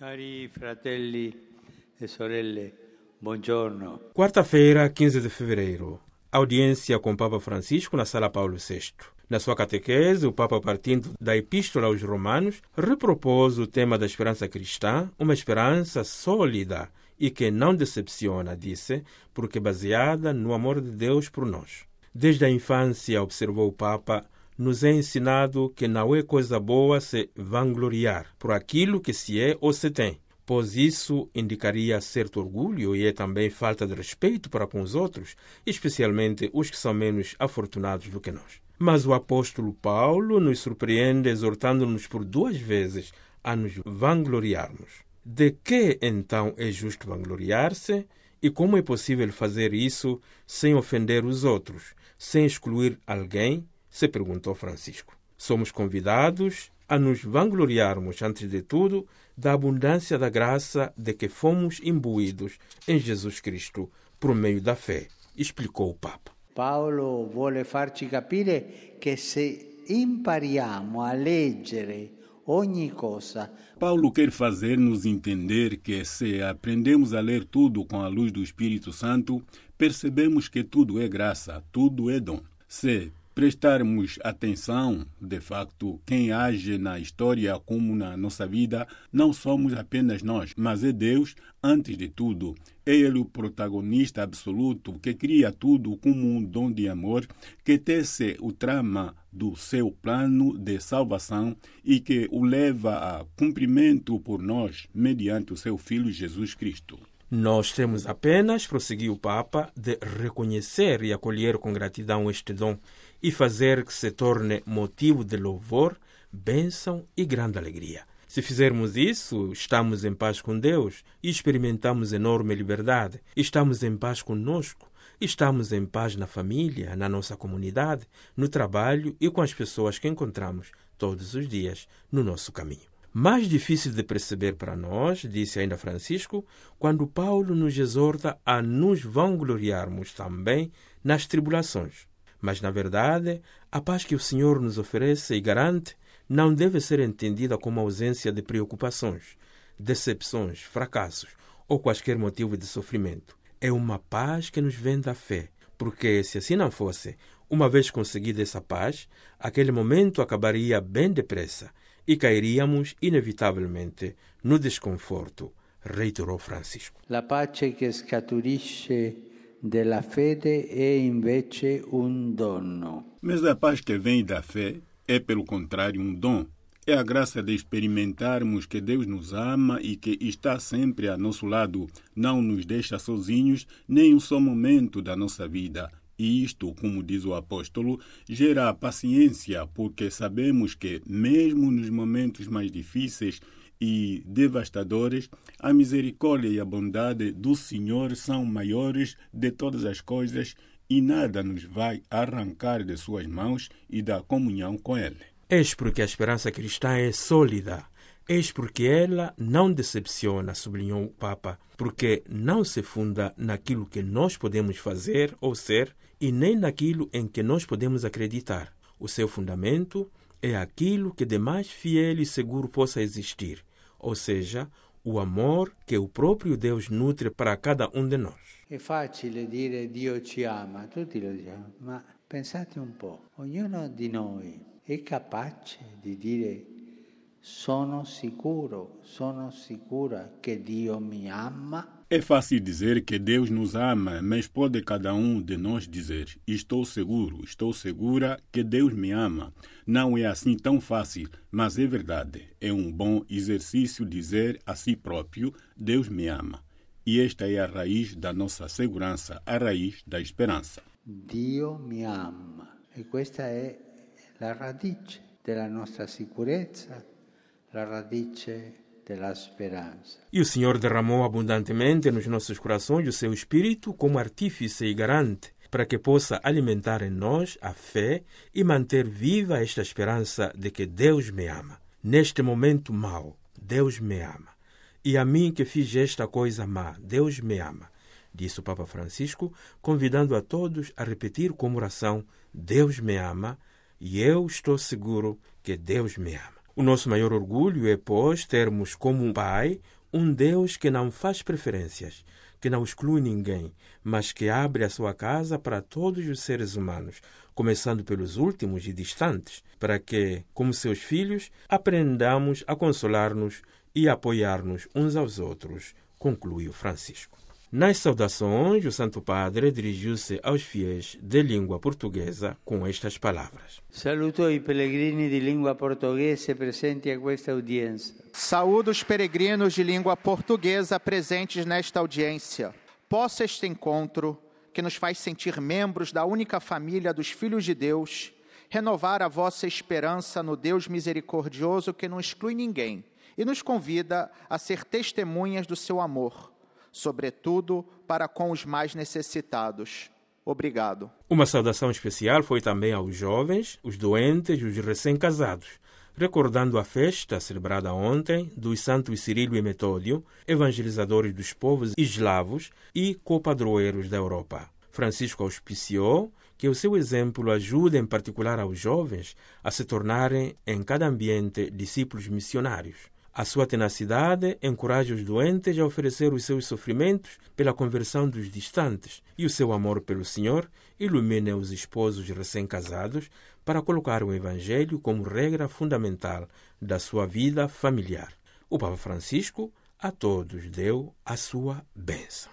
Cari fratelli e sorelle, buongiorno. Quarta-feira, 15 de fevereiro. Audiência com o Papa Francisco na Sala Paulo VI. Na sua catequese, o Papa, partindo da Epístola aos Romanos, repropôs o tema da esperança cristã, uma esperança sólida e que não decepciona, disse, porque baseada no amor de Deus por nós. Desde a infância, observou o Papa, nos é ensinado que não é coisa boa se vangloriar por aquilo que se é ou se tem, pois isso indicaria certo orgulho e é também falta de respeito para com os outros, especialmente os que são menos afortunados do que nós. Mas o apóstolo Paulo nos surpreende exortando-nos por 2 vezes a nos vangloriarmos. De que então é justo vangloriar-se e como é possível fazer isso sem ofender os outros, sem excluir alguém? Se perguntou Francisco. Somos convidados a nos vangloriarmos, antes de tudo, da abundância da graça de que fomos imbuídos em Jesus Cristo por meio da fé, explicou o Papa. Paolo vuole farci capire che se impariamo a leggere ogni cosa. Paulo quer fazer-nos entender que se aprendemos a ler tudo com a luz do Espírito Santo, percebemos que tudo é graça, tudo é dom. Se prestarmos atenção, de facto, quem age na história como na nossa vida, não somos apenas nós, mas é Deus antes de tudo. É Ele o protagonista absoluto que cria tudo como um dom de amor, que tece o trama do seu plano de salvação e que o leva a cumprimento por nós, mediante o seu Filho Jesus Cristo. Nós temos apenas, prosseguiu o Papa, de reconhecer e acolher com gratidão este dom e fazer que se torne motivo de louvor, bênção e grande alegria. Se fizermos isso, estamos em paz com Deus e experimentamos enorme liberdade. Estamos em paz conosco, estamos em paz na família, na nossa comunidade, no trabalho e com as pessoas que encontramos todos os dias no nosso caminho. Mais difícil de perceber para nós, disse ainda Francisco, quando Paulo nos exorta a nos vangloriarmos também nas tribulações. Mas, na verdade, a paz que o Senhor nos oferece e garante não deve ser entendida como ausência de preocupações, decepções, fracassos ou quaisquer motivo de sofrimento. É uma paz que nos vem da fé, porque, se assim não fosse, uma vez conseguida essa paz, aquele momento acabaria bem depressa e cairíamos inevitavelmente no desconforto, reiterou Francisco. La pace che scaturisce della fede è invece un dono. Mas a paz que vem da fé é, pelo contrário, um dom. É a graça de experimentarmos que Deus nos ama e que está sempre a nosso lado, não nos deixa sozinhos nem um só momento da nossa vida. E isto, como diz o apóstolo, gera paciência, porque sabemos que, mesmo nos momentos mais difíceis e devastadores, a misericórdia e a bondade do Senhor são maiores de todas as coisas e nada nos vai arrancar de suas mãos e da comunhão com Ele. Eis porque a esperança cristã é sólida. Eis porque ela não decepciona, sublinhou o Papa, porque não se funda naquilo que nós podemos fazer ou ser e nem naquilo em que nós podemos acreditar. O seu fundamento é aquilo que de mais fiel e seguro possa existir, ou seja, o amor que o próprio Deus nutre para cada um de nós. È facile dire Dio ci ama, tutti lo dicono, ma pensate un po', ognuno di noi è capace di dire sono sicura che Dio mi ama? É fácil dizer que Deus nos ama, mas pode cada um de nós dizer, estou segura que Deus me ama. Não é assim tão fácil, mas é verdade. É um bom exercício dizer a si próprio, Deus me ama. E esta é a raiz da nossa segurança, a raiz da esperança. Dio mi ama. E questa è la radice della nostra sicurezza, la radice della speranza. E o Senhor derramou abundantemente nos nossos corações o seu Espírito como artífice e garante, para que possa alimentar em nós a fé e manter viva esta esperança de que Deus me ama. Neste momento mau, Deus me ama. E a mim que fiz esta coisa má, Deus me ama, disse o Papa Francisco, convidando a todos a repetir como oração, Deus me ama e eu estou seguro que Deus me ama. O nosso maior orgulho é, pois, termos como um Pai um Deus que não faz preferências, que não exclui ninguém, mas que abre a sua casa para todos os seres humanos, começando pelos últimos e distantes, para que, como seus filhos, aprendamos a consolar-nos e apoiar-nos uns aos outros, concluiu Francisco. Nas saudações, o Santo Padre dirigiu-se aos fiéis de língua portuguesa com estas palavras. Saluto i pellegrini di lingua portoghese presenti a questa udienza. Saúdo os peregrinos de língua portuguesa presentes nesta audiência. Possa este encontro, que nos faz sentir membros da única família dos filhos de Deus, renovar a vossa esperança no Deus misericordioso que não exclui ninguém e nos convida a ser testemunhas do seu amor, sobretudo para com os mais necessitados. Obrigado. Uma saudação especial foi também aos jovens, os doentes e os recém-casados, recordando a festa celebrada ontem dos santos Cirilo e Metódio, evangelizadores dos povos eslavos e copadroeiros da Europa. Francisco auspiciou que o seu exemplo ajude em particular aos jovens a se tornarem, em cada ambiente, discípulos missionários. A sua tenacidade encoraja os doentes a oferecer os seus sofrimentos pela conversão dos distantes e o seu amor pelo Senhor ilumina os esposos recém-casados para colocar o Evangelho como regra fundamental da sua vida familiar. O Papa Francisco a todos deu a sua bênção.